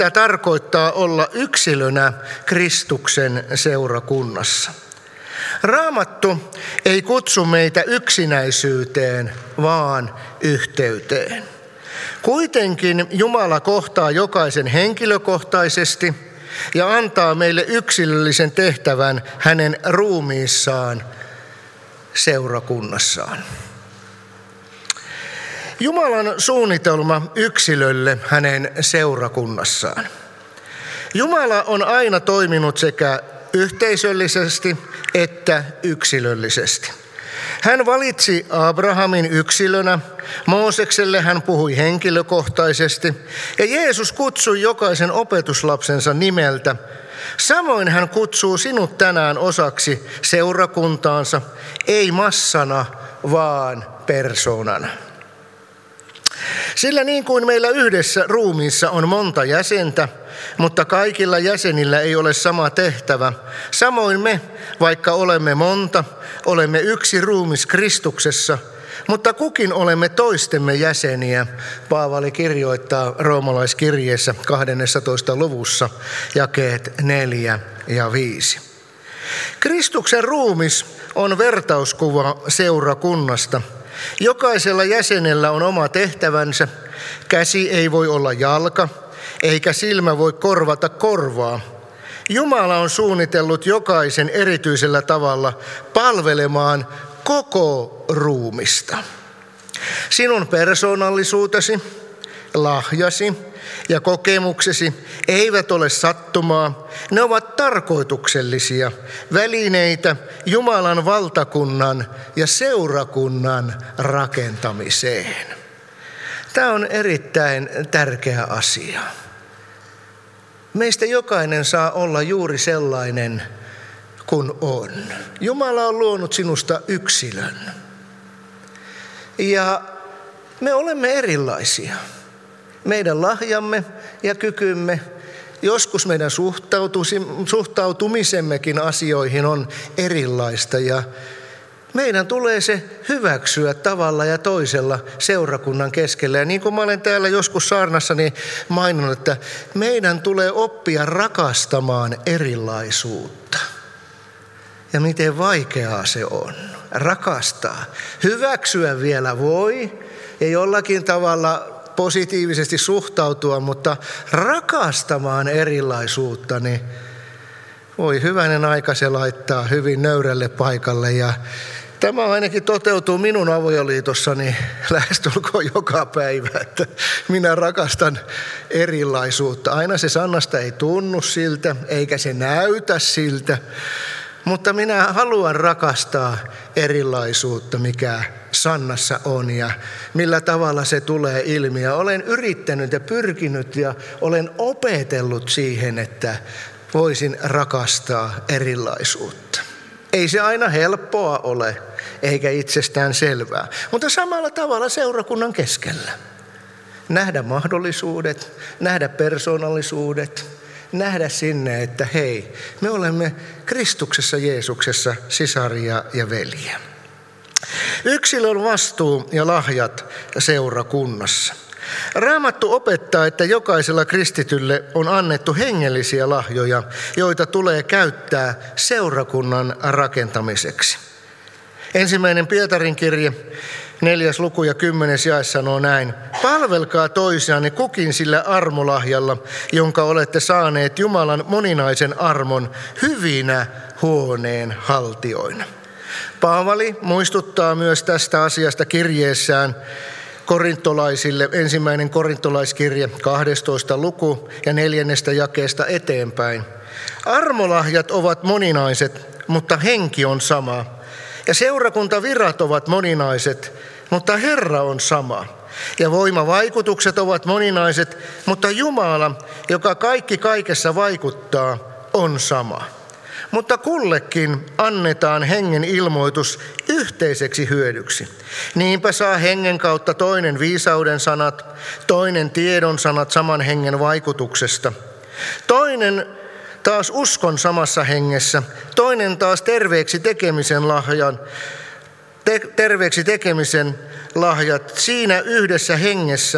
Tämä tarkoittaa olla yksilönä Kristuksen seurakunnassa. Raamattu ei kutsu meitä yksinäisyyteen, vaan yhteyteen. Kuitenkin Jumala kohtaa jokaisen henkilökohtaisesti ja antaa meille yksilöllisen tehtävän hänen ruumiissaan seurakunnassaan. Jumalan suunnitelma yksilölle hänen seurakunnassaan. Jumala on aina toiminut sekä yhteisöllisesti että yksilöllisesti. Hän valitsi Abrahamin yksilönä, Moosekselle hän puhui henkilökohtaisesti ja Jeesus kutsui jokaisen opetuslapsensa nimeltä. Samoin hän kutsuu sinut tänään osaksi seurakuntaansa, ei massana, vaan persoonana. Sillä niin kuin meillä yhdessä ruumiissa on monta jäsentä, mutta kaikilla jäsenillä ei ole sama tehtävä, samoin me, vaikka olemme monta, olemme yksi ruumis Kristuksessa, mutta kukin olemme toistemme jäseniä. Paavali kirjoittaa roomalaiskirjeessä 12. luvussa jakeet 4 ja 5. Kristuksen ruumis on vertauskuva seurakunnasta. Jokaisella jäsenellä on oma tehtävänsä. Käsi ei voi olla jalka, eikä silmä voi korvata korvaa. Jumala on suunnitellut jokaisen erityisellä tavalla palvelemaan koko ruumista. Sinun persoonallisuutesi, lahjasi ja kokemuksesi eivät ole sattumaa. Ne ovat tarkoituksellisia välineitä Jumalan valtakunnan ja seurakunnan rakentamiseen. Tämä on erittäin tärkeä asia. Meistä jokainen saa olla juuri sellainen kuin on. Jumala on luonut sinusta yksilön. Ja me olemme erilaisia. Meidän lahjamme ja kykymme, joskus meidän suhtautumisemmekin asioihin on erilaista ja meidän tulee se hyväksyä tavalla ja toisella seurakunnan keskellä. Ja niin kuin mä olen täällä joskus saarnassani maininnut, että meidän tulee oppia rakastamaan erilaisuutta. Ja miten vaikeaa se on rakastaa. Hyväksyä vielä voi ja jollakin tavalla positiivisesti suhtautua, mutta rakastamaan erilaisuutta, niin voi hyvänen aika se laittaa hyvin nöyrälle paikalle. Ja tämä ainakin toteutuu minun avioliitossani lähestulkoon joka päivä, että minä rakastan erilaisuutta. Aina se sanasta ei tunnu siltä, eikä se näytä siltä, mutta minä haluan rakastaa erilaisuutta, mikä Sannassa on ja millä tavalla se tulee ilmi. Ja olen yrittänyt ja pyrkinyt ja olen opetellut siihen, että voisin rakastaa erilaisuutta. Ei se aina helppoa ole, eikä itsestään selvää, mutta samalla tavalla seurakunnan keskellä. Nähdä mahdollisuudet, nähdä persoonallisuudet, nähdä sinne, että hei, me olemme Kristuksessa Jeesuksessa sisaria ja veljiä. Yksilön vastuu ja lahjat seurakunnassa. Raamattu opettaa, että jokaisella kristitylle on annettu hengellisiä lahjoja, joita tulee käyttää seurakunnan rakentamiseksi. 1. Pietarin kirje, 4. luku ja 10. jae sanoo näin. Palvelkaa toisianne kukin sillä armolahjalla, jonka olette saaneet Jumalan moninaisen armon hyvinä huoneen haltioina. Paavali muistuttaa myös tästä asiasta kirjeessään korintolaisille, 1. korintolaiskirje, 12. luku ja 4. jakeesta eteenpäin. Armolahjat ovat moninaiset, mutta henki on sama. Ja seurakuntavirat ovat moninaiset, mutta Herra on sama. Ja voimavaikutukset ovat moninaiset, mutta Jumala, joka kaikki kaikessa vaikuttaa, on sama. Mutta kullekin annetaan hengen ilmoitus yhteiseksi hyödyksi. Niinpä saa hengen kautta toinen viisauden sanat, toinen tiedon sanat saman hengen vaikutuksesta. Toinen taas uskon samassa hengessä, toinen taas terveeksi tekemisen lahjat siinä yhdessä hengessä.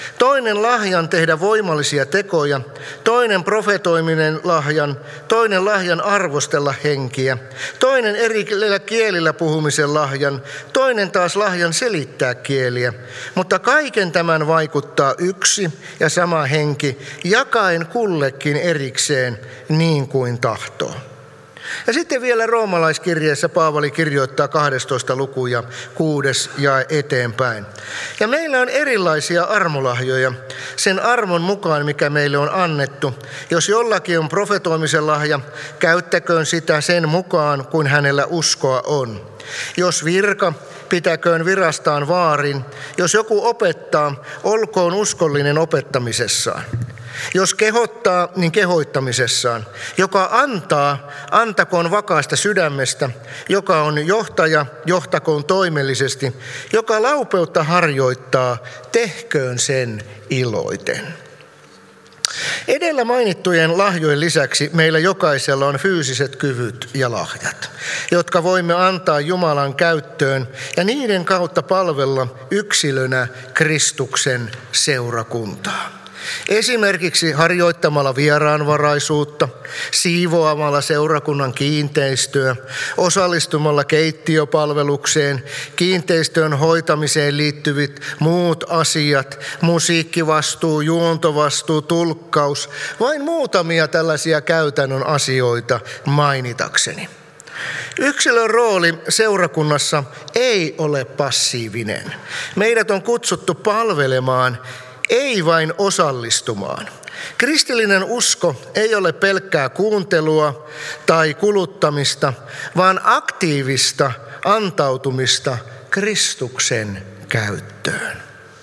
toinen lahjan tehdä voimallisia tekoja, toinen profetoiminen lahjan, toinen lahjan arvostella henkiä, toinen eri kielillä puhumisen lahjan, toinen taas lahjan selittää kieliä. Mutta kaiken tämän vaikuttaa yksi ja sama henki, jakaen kullekin erikseen niin kuin tahtoo. Ja sitten vielä roomalaiskirjeessä Paavali kirjoittaa 12. luku ja 6 jae eteenpäin. Ja meillä on erilaisia armolahjoja sen armon mukaan, mikä meille on annettu. Jos jollakin on profetoimisen lahja, käyttäköön sitä sen mukaan, kuin hänellä uskoa on. Jos virka, pitäköön virastaan vaarin. Jos joku opettaa, olkoon uskollinen opettamisessaan. Jos kehottaa, niin kehoittamisessaan. Joka antaa, antakoon vakaasta sydämestä. Joka on johtaja, johtakoon toimellisesti. Joka laupeutta harjoittaa, tehköön sen iloiten. Edellä mainittujen lahjojen lisäksi meillä jokaisella on fyysiset kyvyt ja lahjat, jotka voimme antaa Jumalan käyttöön ja niiden kautta palvella yksilönä Kristuksen seurakuntaa. Esimerkiksi harjoittamalla vieraanvaraisuutta, siivoamalla seurakunnan kiinteistöä, osallistumalla keittiöpalvelukseen, kiinteistön hoitamiseen liittyvät muut asiat, musiikkivastuu, juontovastuu, tulkkaus, vain muutamia tällaisia käytännön asioita mainitakseni. Yksilön rooli seurakunnassa ei ole passiivinen. Meidät on kutsuttu palvelemaan, ei vain osallistumaan. Kristillinen usko ei ole pelkkää kuuntelua tai kuluttamista, vaan aktiivista antautumista Kristuksen käyttöön.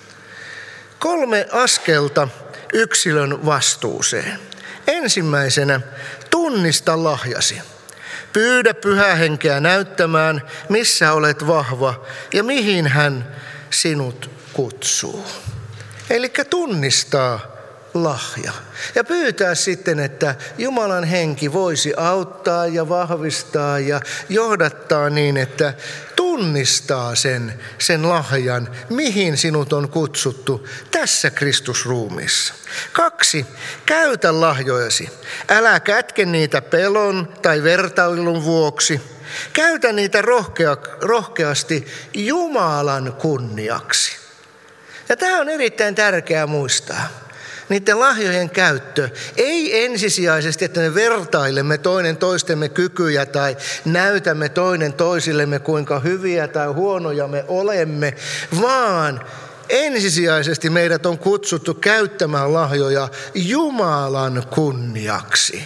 3 askelta yksilön vastuuseen. Ensimmäisenä, tunnista lahjasi. Pyydä Pyhää Henkeä näyttämään, missä olet vahva ja mihin hän sinut kutsuu. Eli tunnistaa lahja ja pyytää sitten, että Jumalan henki voisi auttaa ja vahvistaa ja johdattaa niin, että tunnistaa sen lahjan, mihin sinut on kutsuttu tässä Kristusruumissa. 2. Käytä lahjojasi. Älä kätke niitä pelon tai vertailun vuoksi. Käytä niitä rohkeasti Jumalan kunniaksi. Ja tämä on erittäin tärkeää muistaa. Niiden lahjojen käyttö ei ensisijaisesti, että me vertailemme toinen toistemme kykyjä tai näytämme toinen toisillemme, kuinka hyviä tai huonoja me olemme, vaan ensisijaisesti meidät on kutsuttu käyttämään lahjoja Jumalan kunniaksi.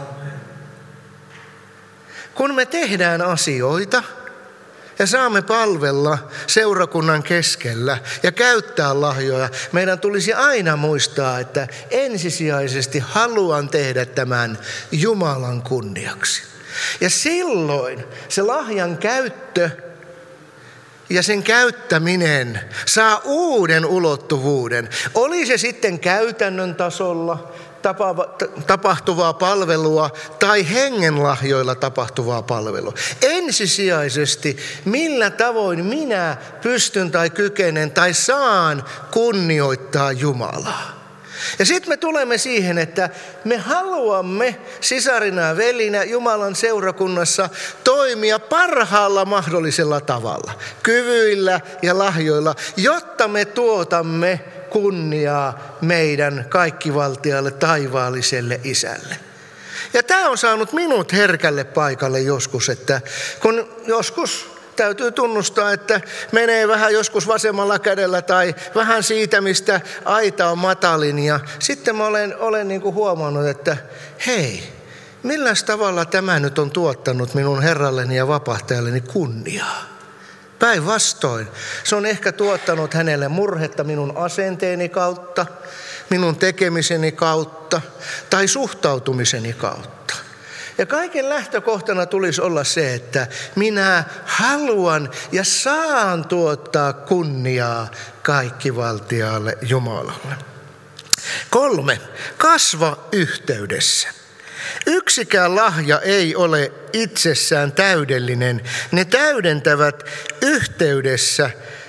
Kun me tehdään asioita ja saamme palvella seurakunnan keskellä ja käyttää lahjoja, meidän tulisi aina muistaa, että ensisijaisesti haluan tehdä tämän Jumalan kunniaksi. Ja silloin se lahjan käyttö ja sen käyttäminen saa uuden ulottuvuuden. Oli se sitten käytännön tasolla tapahtuvaa palvelua tai hengenlahjoilla tapahtuvaa palvelua. Ensisijaisesti, millä tavoin minä pystyn tai kykenen tai saan kunnioittaa Jumalaa. Ja sitten me tulemme siihen, että me haluamme sisarina ja velinä Jumalan seurakunnassa toimia parhaalla mahdollisella tavalla, kyvyillä ja lahjoilla, jotta me tuotamme kunniaa meidän kaikkivaltialle taivaalliselle Isälle. Ja tämä on saanut minut herkälle paikalle joskus, että kun joskus täytyy tunnustaa, että menee vähän joskus vasemmalla kädellä tai vähän siitä, mistä aita on matalin. Ja sitten mä olen niin kuin huomannut, että hei, milläs tavalla tämä nyt on tuottanut minun Herralleni ja vapahtajalleni kunniaa? Päinvastoin, se on ehkä tuottanut hänelle murhetta minun asenteeni kautta, minun tekemiseni kautta tai suhtautumiseni kautta. Ja kaiken lähtökohtana tulisi olla se, että minä haluan ja saan tuottaa kunniaa kaikkivaltiaalle Jumalalle. 3. Kasva yhteydessä. Yksikään lahja ei ole itsessään täydellinen. Ne täydentävät yhteydessä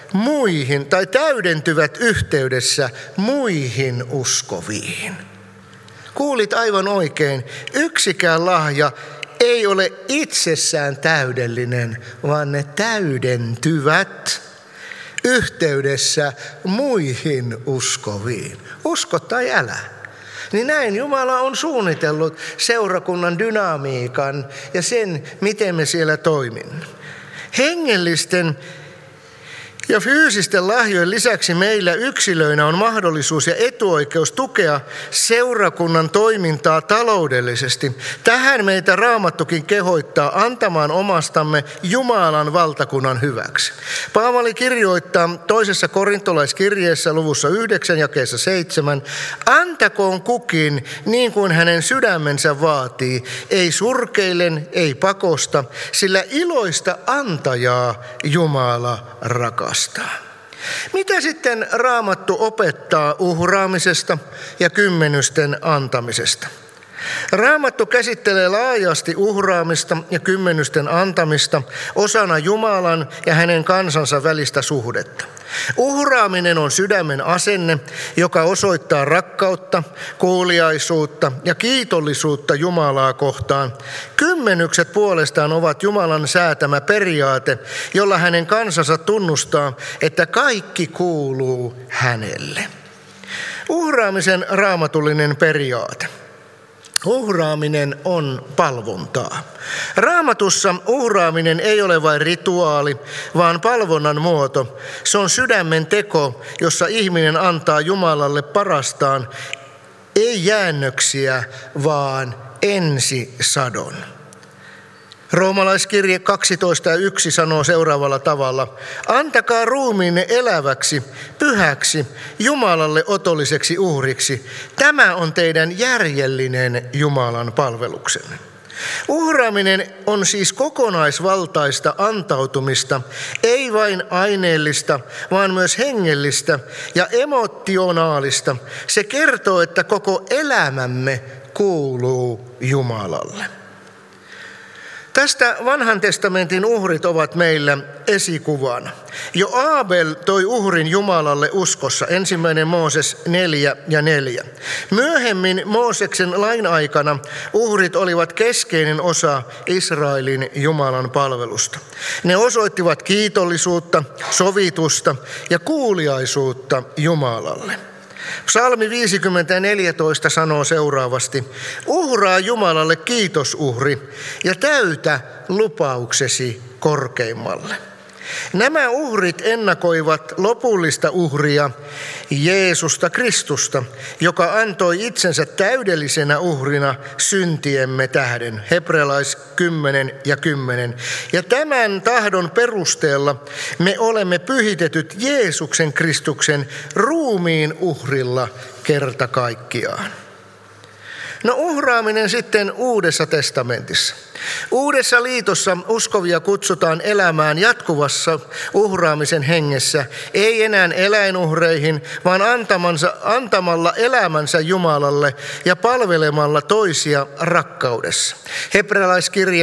muihin tai täydentyvät yhteydessä muihin uskoviin. Kuulit aivan oikein, yksikään lahja ei ole itsessään täydellinen, vaan ne täydentyvät yhteydessä muihin uskoviin. Usko tai älä. Niin näin Jumala on suunnitellut seurakunnan dynamiikan ja sen, miten me siellä toimimme. Hengellisten ja fyysisten lahjojen lisäksi meillä yksilöinä on mahdollisuus ja etuoikeus tukea seurakunnan toimintaa taloudellisesti. Tähän meitä Raamattukin kehottaa antamaan omastamme Jumalan valtakunnan hyväksi. Paavali kirjoittaa toisessa korintolaiskirjeessä luvussa 9 jakeessa 7, antakoon kukin niin kuin hänen sydämensä vaatii, ei surkeillen, ei pakosta, sillä iloista antajaa Jumala rakastaa. Mitä sitten Raamattu opettaa uhraamisesta ja kymmenysten antamisesta? Raamattu käsittelee laajasti uhraamista ja kymmenysten antamista osana Jumalan ja hänen kansansa välistä suhdetta. Uhraaminen on sydämen asenne, joka osoittaa rakkautta, kuuliaisuutta ja kiitollisuutta Jumalaa kohtaan. Kymmenykset puolestaan ovat Jumalan säätämä periaate, jolla hänen kansansa tunnustaa, että kaikki kuuluu hänelle. Uhraamisen raamatullinen periaate. Uhraaminen on palvontaa. Raamatussa uhraaminen ei ole vain rituaali, vaan palvonnan muoto. Se on sydämen teko, jossa ihminen antaa Jumalalle parastaan, ei jäännöksiä, vaan ensisadon. Roomalaiskirje 12:1 sanoo seuraavalla tavalla, antakaa ruumiinne eläväksi, pyhäksi, Jumalalle otolliseksi uhriksi. Tämä on teidän järjellinen Jumalan palveluksenne. Uhraaminen on siis kokonaisvaltaista antautumista, ei vain aineellista, vaan myös hengellistä ja emotionaalista. Se kertoo, että koko elämämme kuuluu Jumalalle. Tästä vanhan testamentin uhrit ovat meillä esikuvana. Jo Aabel toi uhrin Jumalalle uskossa, 1. Mooses 4:4. Myöhemmin Mooseksen lain aikana uhrit olivat keskeinen osa Israelin Jumalan palvelusta. Ne osoittivat kiitollisuutta, sovitusta ja kuuliaisuutta Jumalalle. Psalmi 50:14 sanoo seuraavasti, uhraa Jumalalle kiitosuhri ja täytä lupauksesi korkeimmalle. Nämä uhrit ennakoivat lopullista uhria, Jeesusta Kristusta, joka antoi itsensä täydellisenä uhrina syntiemme tähden. Hebrealais 10:10. Ja tämän tahdon perusteella me olemme pyhitetyt Jeesuksen Kristuksen ruumiin uhrilla kerta kaikkiaan. No uhraaminen sitten Uudessa testamentissa. Uudessa liitossa uskovia kutsutaan elämään jatkuvassa uhraamisen hengessä, ei enää eläinuhreihin, vaan antamalla elämänsä Jumalalle ja palvelemalla toisia rakkaudessa. Hebrealaiskirje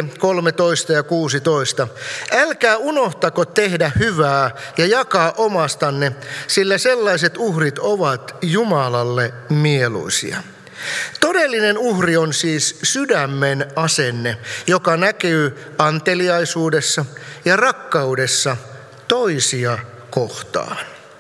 13:16. Älkää unohtako tehdä hyvää ja jakaa omastanne, sillä sellaiset uhrit ovat Jumalalle mieluisia. Todellinen uhri on siis sydämen asenne, joka näkyy anteliaisuudessa ja rakkaudessa toisia kohtaan.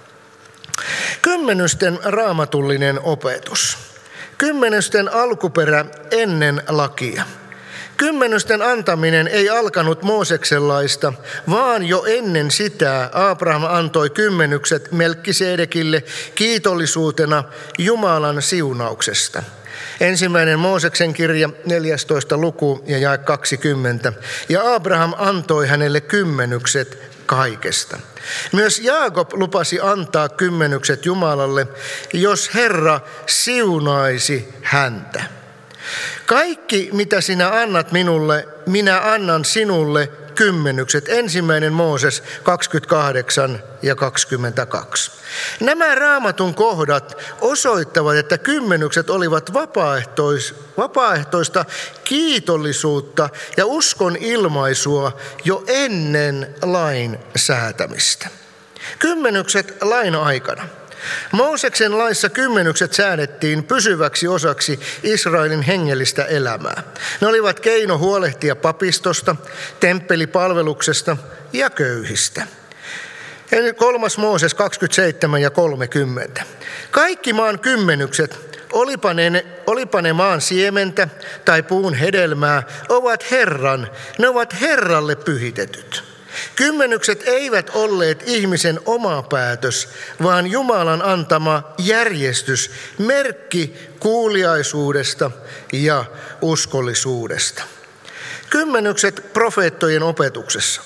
Kymmenysten raamatullinen opetus. Kymmenysten alkuperä ennen lakia. Kymmenysten antaminen ei alkanut Mooseksen laista, vaan jo ennen sitä Abraham antoi kymmenykset Melkkisedekille kiitollisuutena Jumalan siunauksesta. 1. Mooseksen kirja 14. luku ja jae 20. Ja Abraham antoi hänelle kymmenykset kaikesta. Myös Jaakob lupasi antaa kymmenykset Jumalalle, jos Herra siunaisi häntä. Kaikki, mitä sinä annat minulle, minä annan sinulle kymmenykset. 1. Mooses 28 ja 22. Nämä Raamatun kohdat osoittavat, että kymmenykset olivat vapaaehtoista kiitollisuutta ja uskon ilmaisua jo ennen lain säätämistä. Kymmenykset lain aikana. Mooseksen laissa kymmenykset säädettiin pysyväksi osaksi Israelin hengellistä elämää. Ne olivat keino huolehtia papistosta, temppelipalveluksesta ja köyhistä. 3. Mooses 27 ja 30. Kaikki maan kymmenykset, olipa ne maan siementä tai puun hedelmää, ovat Herran, ne ovat Herralle pyhitetyt. Kymmenykset eivät olleet ihmisen oma päätös, vaan Jumalan antama järjestys, merkki kuuliaisuudesta ja uskollisuudesta. Kymmenykset profeettojen opetuksessa.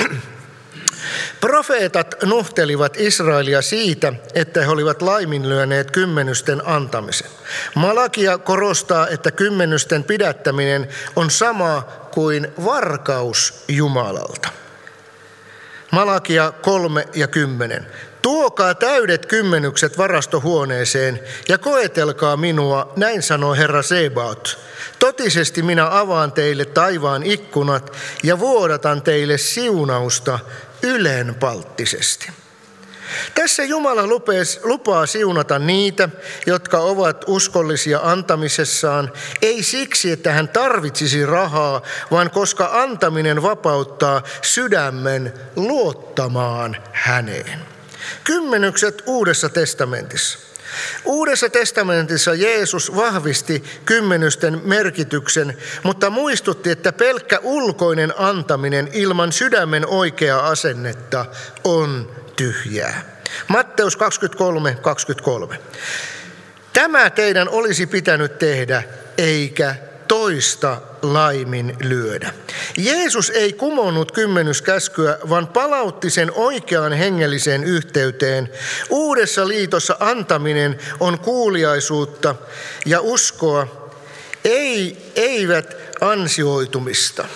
Profeetat nuhtelivat Israelia siitä, että he olivat laiminlyöneet kymmenysten antamisen. Malakia korostaa, että kymmenysten pidättäminen on sama kuin varkaus Jumalalta. Malakia 3 ja 10. Tuokaa täydet kymmenykset varastohuoneeseen ja koetelkaa minua, näin sanoo Herra Sebaot. Totisesti minä avaan teille taivaan ikkunat ja vuodatan teille siunausta ylenpalttisesti. Tässä Jumala lupaa siunata niitä, jotka ovat uskollisia antamisessaan, ei siksi, että hän tarvitsisi rahaa, vaan koska antaminen vapauttaa sydämen luottamaan häneen. Kymmenykset Uudessa testamentissa. Uudessa testamentissa Jeesus vahvisti kymmenysten merkityksen, mutta muistutti, että pelkkä ulkoinen antaminen ilman sydämen oikeaa asennetta on tyhjää. Matteus 23:23. Tämä teidän olisi pitänyt tehdä, eikä toista laiminlyödä. Jeesus ei kumonnut kymmenyskäskyä, vaan palautti sen oikeaan hengelliseen yhteyteen. Uudessa liitossa antaminen on kuuliaisuutta ja uskoa, eivät ansioitumista.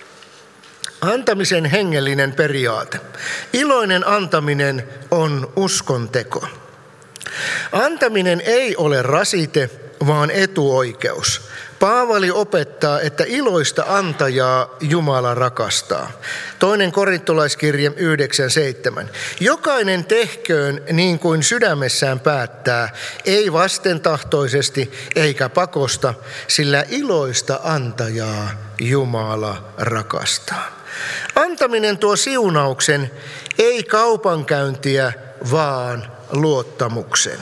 Antamisen hengellinen periaate. Iloinen antaminen on uskonteko. Antaminen ei ole rasite, vaan etuoikeus. Paavali opettaa, että iloista antajaa Jumala rakastaa. 2. Korintolaiskirje 9:7. Jokainen tehköön niin kuin sydämessään päättää, ei vastentahtoisesti eikä pakosta, sillä iloista antajaa Jumala rakastaa. Antaminen tuo siunauksen, ei kaupankäyntiä, vaan luottamuksen.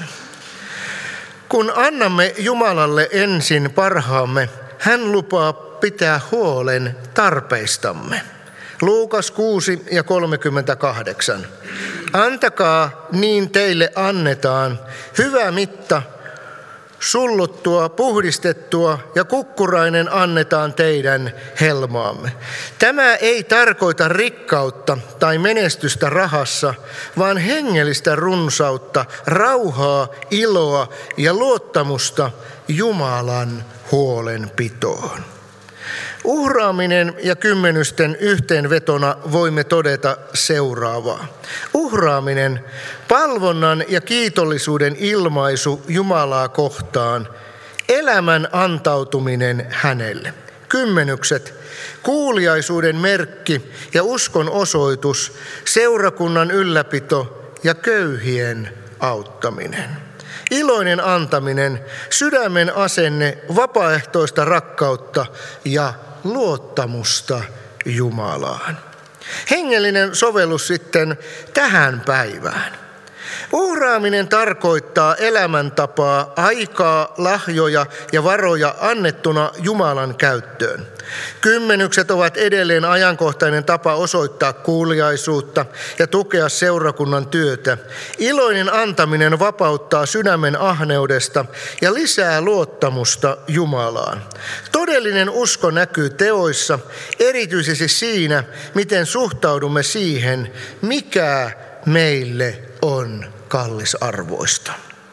Kun annamme Jumalalle ensin parhaamme, hän lupaa pitää huolen tarpeistamme. Luukas 6 ja 38. Antakaa, niin teille annetaan, hyvä mitta, sulluttua, puhdistettua ja kukkurainen annetaan teidän helmaamme. Tämä ei tarkoita rikkautta tai menestystä rahassa, vaan hengellistä runsautta, rauhaa, iloa ja luottamusta Jumalan huolenpitoon. Uhraaminen ja kymmenysten yhteenvetona voimme todeta seuraavaa. Uhraaminen, palvonnan ja kiitollisuuden ilmaisu Jumalaa kohtaan, elämän antautuminen hänelle. Kymmenykset, kuuliaisuuden merkki ja uskon osoitus, seurakunnan ylläpito ja köyhien auttaminen. Iloinen antaminen, sydämen asenne, vapaaehtoista rakkautta ja luottamusta Jumalaan. Hengellinen sovellus sitten tähän päivään. Uhraaminen tarkoittaa elämäntapaa, aikaa, lahjoja ja varoja annettuna Jumalan käyttöön. Kymmenykset ovat edelleen ajankohtainen tapa osoittaa kuuliaisuutta ja tukea seurakunnan työtä. Iloinen antaminen vapauttaa sydämen ahneudesta ja lisää luottamusta Jumalaan. Todellinen usko näkyy teoissa, erityisesti siinä, miten suhtaudumme siihen, mikä meille on kallisarvoista.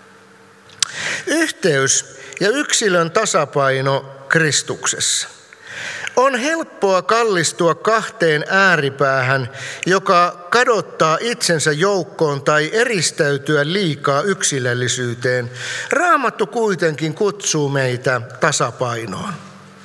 Yhteys ja yksilön tasapaino Kristuksessa. On helppoa kallistua kahteen ääripäähän, joka kadottaa itsensä joukkoon tai eristäytyä liikaa yksilöllisyyteen. Raamattu kuitenkin kutsuu meitä tasapainoon.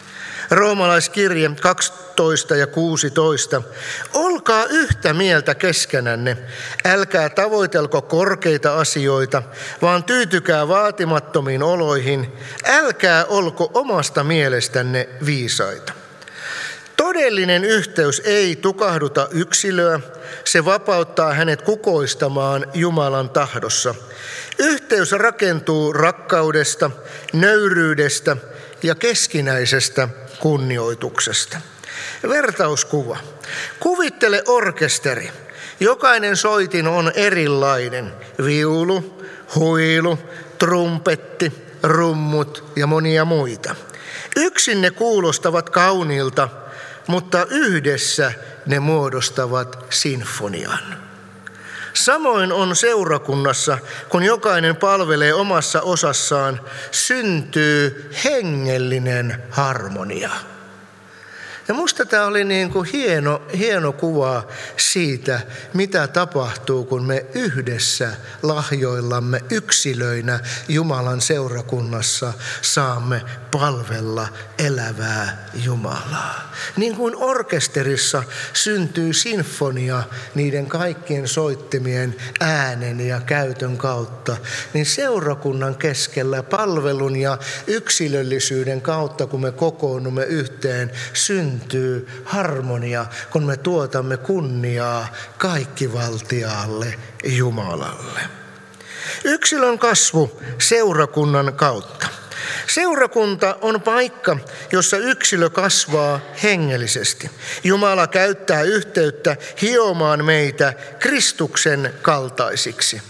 Roomalaiskirje 12 ja 16. Olkaa yhtä mieltä keskenänne, älkää tavoitelko korkeita asioita, vaan tyytykää vaatimattomiin oloihin, älkää olko omasta mielestänne viisaita. Todellinen yhteys ei tukahduta yksilöä, se vapauttaa hänet kukoistamaan Jumalan tahdossa. Yhteys rakentuu rakkaudesta, nöyryydestä ja keskinäisestä kunnioituksesta. Vertauskuva. Kuvittele orkesteri. Jokainen soitin on erilainen. Viulu, huilu, trumpetti, rummut ja monia muita. Yksin ne kuulostavat kauniilta, mutta yhdessä ne muodostavat sinfonian. Samoin on seurakunnassa, kun jokainen palvelee omassa osassaan, syntyy hengellinen harmonia. Ja musta tämä oli niin kuin hieno kuva siitä, mitä tapahtuu, kun me yhdessä lahjoillamme yksilöinä Jumalan seurakunnassa saamme palvella elävää Jumalaa. Niin kuin orkesterissa syntyy sinfonia niiden kaikkien soittimien äänen ja käytön kautta, niin seurakunnan keskellä palvelun ja yksilöllisyyden kautta, kun me kokoonnumme yhteen, syntyy harmonia, kun me tuotamme kunniaa kaikkivaltiaalle Jumalalle. Yksilön kasvu seurakunnan kautta. Seurakunta on paikka, jossa yksilö kasvaa hengellisesti. Jumala käyttää yhteyttä hiomaan meitä Kristuksen kaltaisiksi.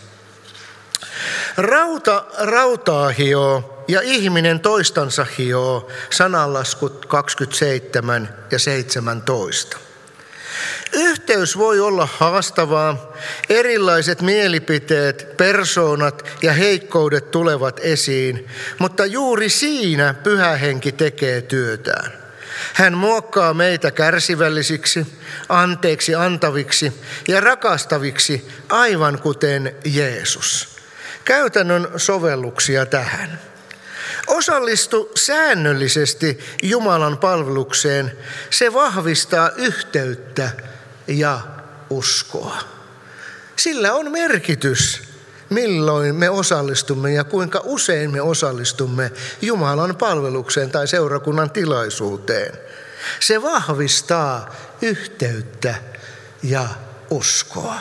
Rauta rautaa hioo ja ihminen toistansa hioo, sananlaskut 27 ja 17. Yhteys voi olla haastavaa, erilaiset mielipiteet, persoonat ja heikkoudet tulevat esiin, mutta juuri siinä Pyhä Henki tekee työtään. Hän muokkaa meitä kärsivällisiksi, anteeksi antaviksi ja rakastaviksi, aivan kuten Jeesus. Käytännön sovelluksia tähän. Osallistu säännöllisesti Jumalan palvelukseen. Se vahvistaa yhteyttä ja uskoa. Sillä on merkitys, milloin me osallistumme ja kuinka usein me osallistumme Jumalan palvelukseen tai seurakunnan tilaisuuteen. Se vahvistaa yhteyttä ja uskoa.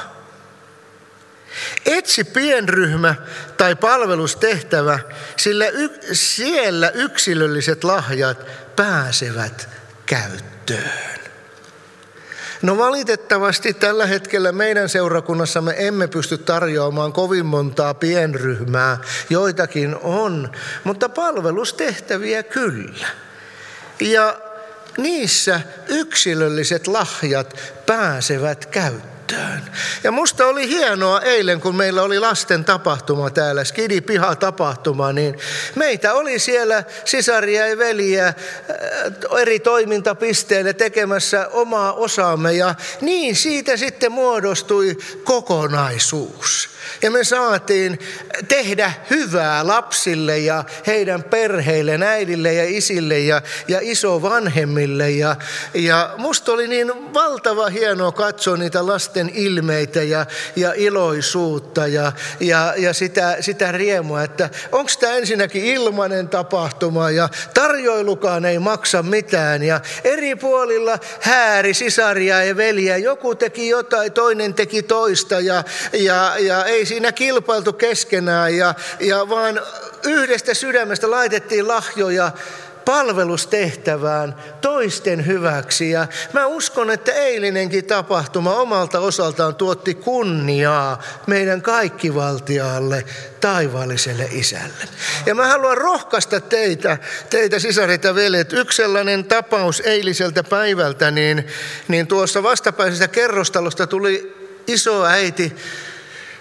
Etsi pienryhmä tai palvelustehtävä, sillä siellä yksilölliset lahjat pääsevät käyttöön. No valitettavasti tällä hetkellä meidän seurakunnassamme emme pysty tarjoamaan kovin montaa pienryhmää. Joitakin on, mutta palvelustehtäviä kyllä. Ja niissä yksilölliset lahjat pääsevät käyttöön. Ja musta oli hienoa eilen, kun meillä oli lasten tapahtuma täällä, Skidi-piha-tapahtuma, niin meitä oli siellä sisaria ja veliä eri toimintapisteille tekemässä omaa osaamme. Ja niin siitä sitten muodostui kokonaisuus. Ja me saatiin tehdä hyvää lapsille ja heidän perheille, äidille ja isille ja isovanhemmille. Ja musta oli niin valtava hienoa katsoa niitä lasten ilmeitä ja iloisuutta ja sitä riemua, että onko tämä ensinnäkin ilmainen tapahtuma ja tarjoilukaan ei maksa mitään. Ja eri puolilla hääri sisaria ja veliä, joku teki jotain, toinen teki toista ja ei siinä kilpailtu keskenään ja vaan yhdestä sydämestä laitettiin lahjoja palvelustehtävään toisten hyväksi. Ja mä uskon, että eilinenkin tapahtuma omalta osaltaan tuotti kunniaa meidän kaikkivaltiaalle taivaalliselle Isälle. Ja mä haluan rohkaista teitä sisarit ja veljet. Yksi sellainen tapaus eiliseltä päivältä, niin tuossa vastapäisestä kerrostalosta tuli isoäiti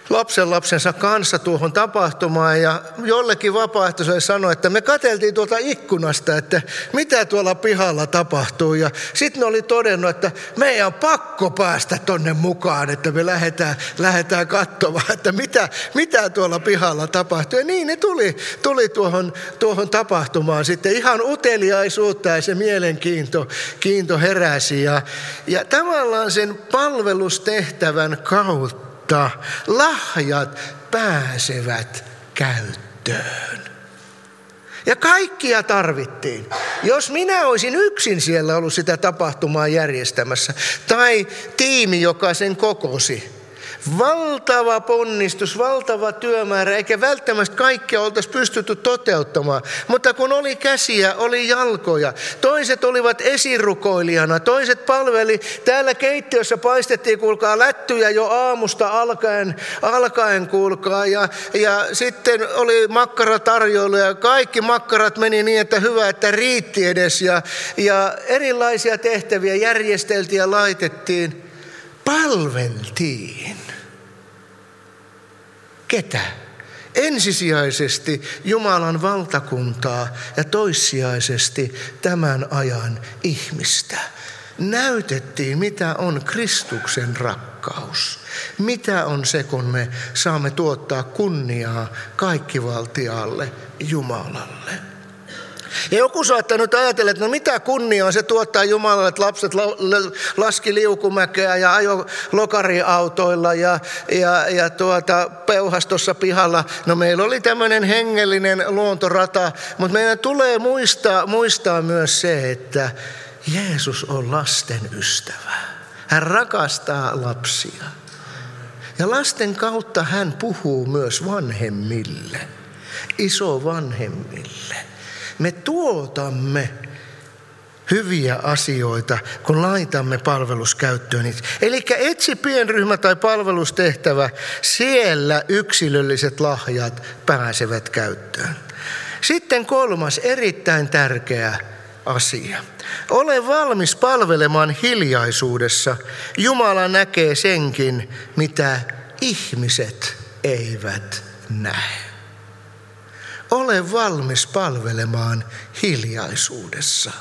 lapsensa kanssa tuohon tapahtumaan ja jollekin vapaaehtoiselle sanoi, että me katseltiin tuolta ikkunasta, että mitä tuolla pihalla tapahtuu. Ja sitten ne oli todennut, että meidän on pakko päästä tonne mukaan, että me lähdetään katsomaan, että mitä tuolla pihalla tapahtuu. Ja niin ne tuli tuohon tapahtumaan sitten ihan uteliaisuutta ja se mielenkiinto heräsi. Ja tavallaan sen palvelustehtävän kautta lahjat pääsevät käyttöön. Ja kaikkia tarvittiin. Jos minä olisin yksin siellä ollut sitä tapahtumaa järjestämässä, tai tiimi, joka sen kokosi, valtava ponnistus, valtava työmäärä, eikä välttämättä kaikkea oltaisi pystytty toteuttamaan. Mutta kun oli käsiä, oli jalkoja, toiset olivat esirukoilijana, toiset palveli. Täällä keittiössä paistettiin, kuulkaa, lättyjä jo aamusta alkaen kuulkaa. Ja sitten oli makkaratarjoilu ja kaikki makkarat meni niin, että hyvä, että riitti edes. Ja erilaisia tehtäviä järjesteltiin ja laitettiin. Palveltiin. Ketä? Ensisijaisesti Jumalan valtakuntaa ja toissijaisesti tämän ajan ihmistä. Näytettiin, mitä on Kristuksen rakkaus. Mitä on se, kun me saamme tuottaa kunniaa kaikkivaltiaalle Jumalalle. Ja joku saattaa nyt ajatella, että no mitä kunniaa se tuottaa Jumalalle, että lapset laski liukumäkeä ja ajo lokariautoilla ja peuhas tuossa pihalla. No meillä oli tämmöinen hengellinen luontorata, mutta meidän tulee muistaa myös se, että Jeesus on lasten ystävä. Hän rakastaa lapsia. Ja lasten kautta hän puhuu myös vanhemmille, isovanhemmille. Me tuotamme hyviä asioita, kun laitamme palveluskäyttöön. Eli etsi pienryhmä tai palvelustehtävä, siellä yksilölliset lahjat pääsevät käyttöön. Sitten 3. erittäin tärkeä asia. Ole valmis palvelemaan hiljaisuudessa. Jumala näkee senkin, mitä ihmiset eivät näe. Ole valmis palvelemaan hiljaisuudessa.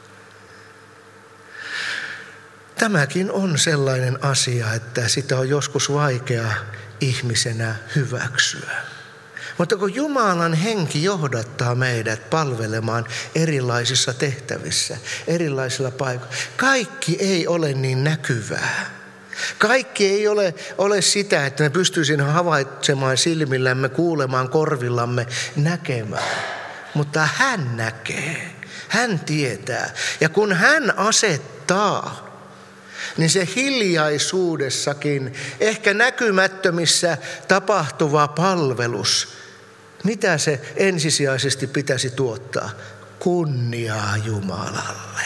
Tämäkin on sellainen asia, että sitä on joskus vaikea ihmisenä hyväksyä. Mutta kun Jumalan henki johdattaa meidät palvelemaan erilaisissa tehtävissä, erilaisilla paikoilla, kaikki ei ole niin näkyvää. Kaikki ei ole sitä, että me pystyisimme havaitsemaan silmillämme, kuulemaan korvillamme, näkemään. Mutta hän näkee, hän tietää. Ja kun hän asettaa, niin se hiljaisuudessakin, ehkä näkymättömissä tapahtuva palvelus, mitä se ensisijaisesti pitäisi tuottaa? Kunniaa Jumalalle.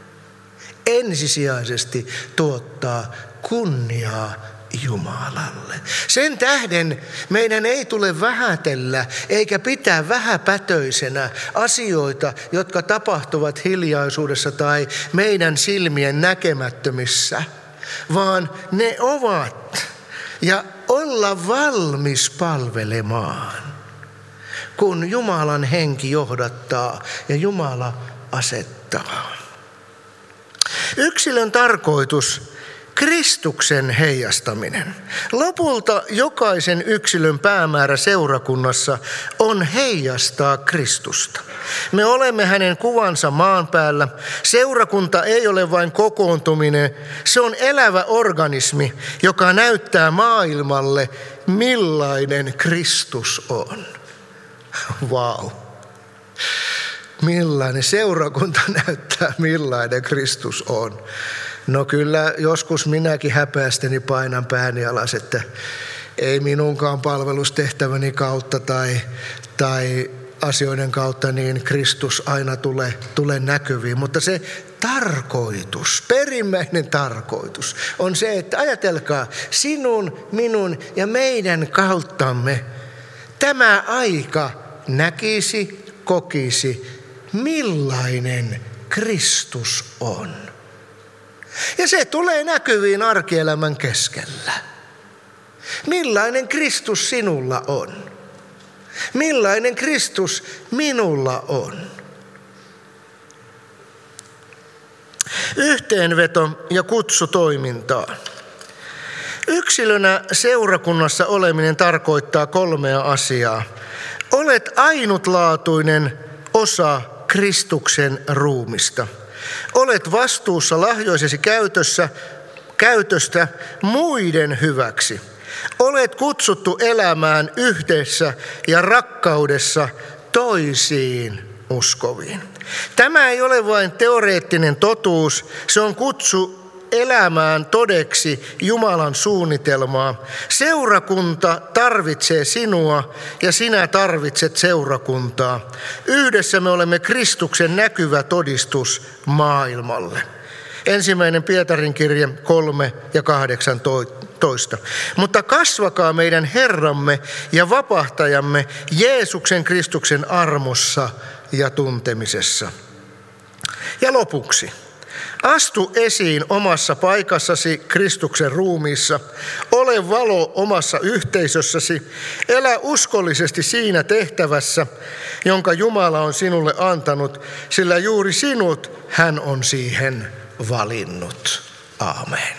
Ensisijaisesti tuottaa kunniaa Jumalalle. Sen tähden meidän ei tule vähätellä eikä pitää vähäpätöisenä asioita, jotka tapahtuvat hiljaisuudessa tai meidän silmien näkemättömissä, vaan ne ovat ja olla valmis palvelemaan, kun Jumalan henki johdattaa ja Jumala asettaa. Yksilön tarkoitus, Kristuksen heijastaminen. Lopulta jokaisen yksilön päämäärä seurakunnassa on heijastaa Kristusta. Me olemme hänen kuvansa maan päällä. Seurakunta ei ole vain kokoontuminen, se on elävä organismi, joka näyttää maailmalle, millainen Kristus on. Vau. Millainen seurakunta näyttää, millainen Kristus on. No kyllä joskus minäkin häpeästäni painan pääni alas, että ei minunkaan palvelustehtäväni kautta tai asioiden kautta niin Kristus aina tule näkyviin. Mutta se tarkoitus, perimmäinen tarkoitus on se, että ajatelkaa sinun, minun ja meidän kauttamme tämä aika näkisi, kokisi, millainen Kristus on. Ja se tulee näkyviin arkielämän keskellä. Millainen Kristus sinulla on? Millainen Kristus minulla on? Yhteenveto ja kutsu toimintaan. Yksilönä seurakunnassa oleminen tarkoittaa 3 asiaa. Olet ainutlaatuinen osa Kristuksen ruumista. Olet vastuussa lahjoisesi käytöstä muiden hyväksi. Olet kutsuttu elämään yhdessä ja rakkaudessa toisiin uskoviin. Tämä ei ole vain teoreettinen totuus, se on kutsu elämään todeksi Jumalan suunnitelmaa. Seurakunta tarvitsee sinua ja sinä tarvitset seurakuntaa. Yhdessä me olemme Kristuksen näkyvä todistus maailmalle. 1. Pietarin kirje 3 ja 18. Mutta kasvakaa meidän Herramme ja vapahtajamme Jeesuksen Kristuksen armossa ja tuntemisessa. Ja lopuksi. Astu esiin omassa paikassasi Kristuksen ruumiissa. Ole valo omassa yhteisössäsi. Elä uskollisesti siinä tehtävässä, jonka Jumala on sinulle antanut, sillä juuri sinut hän on siihen valinnut. Aamen.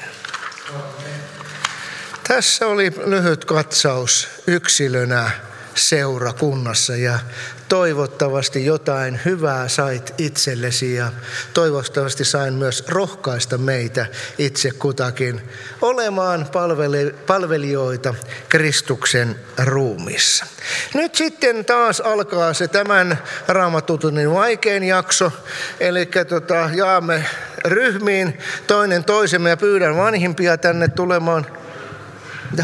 Tässä oli lyhyt katsaus yksilönä seurakunnassa ja toivottavasti jotain hyvää sait itsellesi ja toivottavasti sain myös rohkaista meitä itse kutakin olemaan palvelijoita Kristuksen ruumiissa. Nyt sitten taas alkaa se tämän Raamattutunnin vaikein jakso, eli jaamme ryhmiin toinen toisemme ja pyydän vanhimpia tänne tulemaan. Mitä?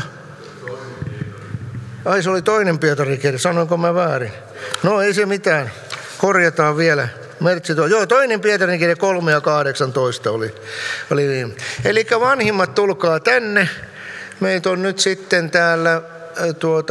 Ai se oli 2. Pietarin kirja, sanoinko mä väärin? No ei se mitään, korjataan vielä. Joo, 2. Pietarin kirja 3 ja 18 oli viime. Eli vanhimmat tulkaa tänne. Meitä on nyt sitten täällä